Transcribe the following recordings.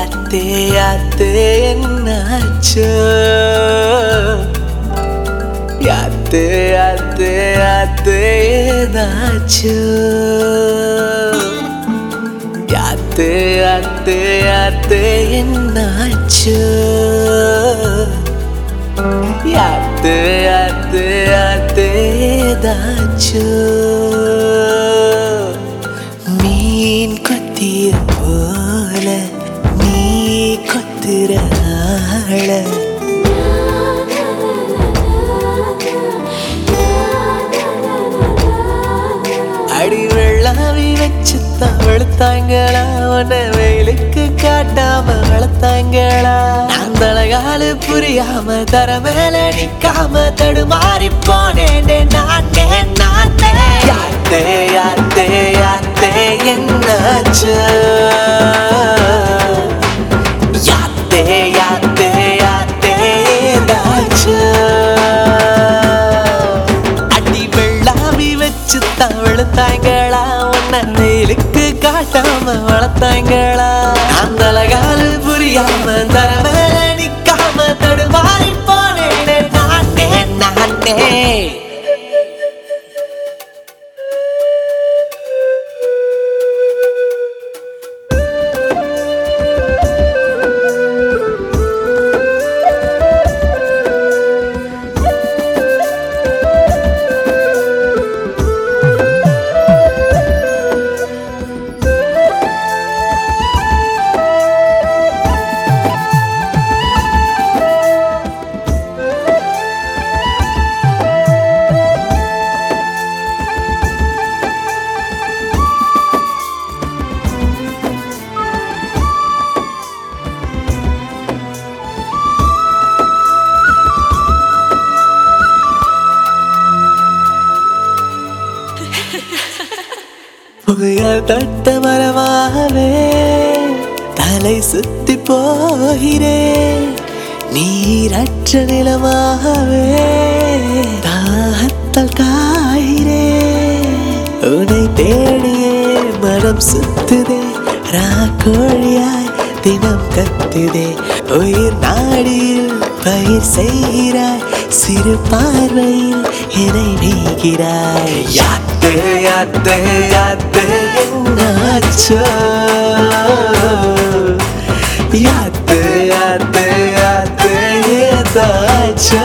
யாத்தே யாத்தே என்னாச்சோ யாத்தே யாத்தே யாத்தே ஏதாச்சோ யாத்தே யாத்தே யாத்தே என்னாச்சோ யாத்தே யாத்தே யாத்தே ஏதாச்சோ மீன் கொத்திய போல நீ கொத்துற ஆள அடி வெள்ளாவி வச்சு தான் வளர்த்தாங்களா உன்னை வெயிலுக்கு காட்டாம வளர்த்தாங்களா அந்த அழகாலு புரியாம தர மேல நிக்காம தடுமாறி போனேன் நானே நானே யாத்தே யாத்தே யாத்தே என்னாச்சு யாத்தே யாத்தே யாத்தே ஏதாச்சு அடி வெள்ளாவி வச்சு தான் வளர்த்தாங்களா உன்னை வெயிலுக்கு காட்டாம வளர்த்தாங்களா அந்த அழகாலு புரியாம தர மேல நிக்காம தடுமாறி போனேன் நானே நானே புயல் தட்ட மரமாவே தலை சுத்தி போகிறேன் நீரற்ற நிலமாகவே தாகத்தால் காகிறேன் உன்னை தேடியே மனம் சுத்துதே ராக்கோழியாய் தினம் கத்துதே உயிர் நாடியில் பயிர் செய்கிறாய் சிறு பார்வையில் என்னை நீகிறாய் யாத்தே யாத்தே யாத்தே என்னாச்சோ யாத்தே யாத்தே யாத்தே ஏதாச்சோ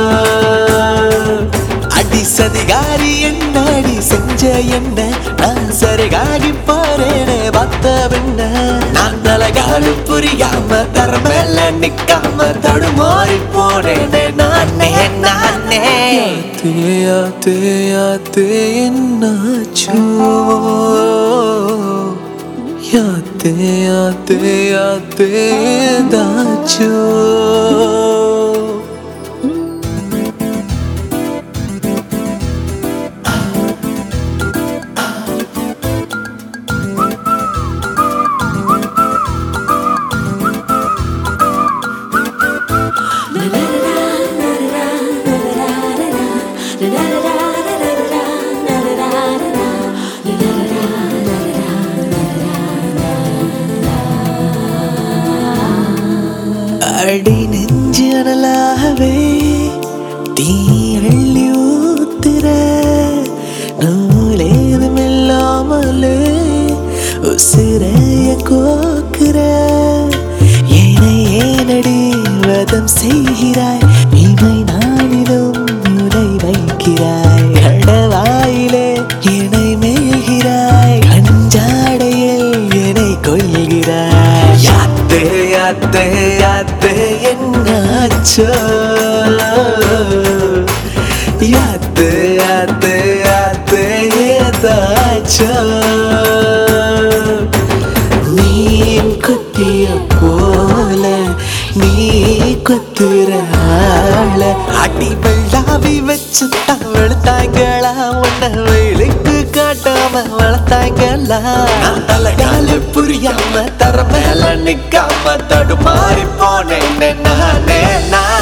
அடி சதிகாரி என்னடி செஞ்ச என்ன நான் சரிகாகி போறேனே பார்த்த பின்ன நான் அழகாலு புரியாம தர மேல நிக்காம தடுமாறி போனேனே நானே நானே யாத்தே யாத்தே யாத்தே என்னாச்சோ யாத்தே யாத்தே யாத்தே ஏதாச்சோ அடி நெஞ்சு அனலாகவே தீ அள்ளி ஊத்துற நூலேதும் இல்லாமலே உசிரைய கோக்குற என்னை ஏனடி வதம் செய்கிறாய் இமை நானிலும் உரை வைக்கிறாய் கடவாயிலே என்னை மேய்கிறாய் கஞ்சாடையில் என்னை கொள்கிறாய் யாத்தே யாத்தே யாத்தே என்னாச்சோ யாத்தே யாத்தே யாத்தே ஏதாச்சோ மீன் கொத்திய போல நீ கொத்துற ஆள அடி வெள்ளாவி வச்சு தான் வளர்த்தாங்களா உன்னை வெயிலுக்கு காட்டாம வளர்த்தாங்களா அழகாலு புரியாம தர மேல நிக்காம தடுமாறி போனேன் நானே நான்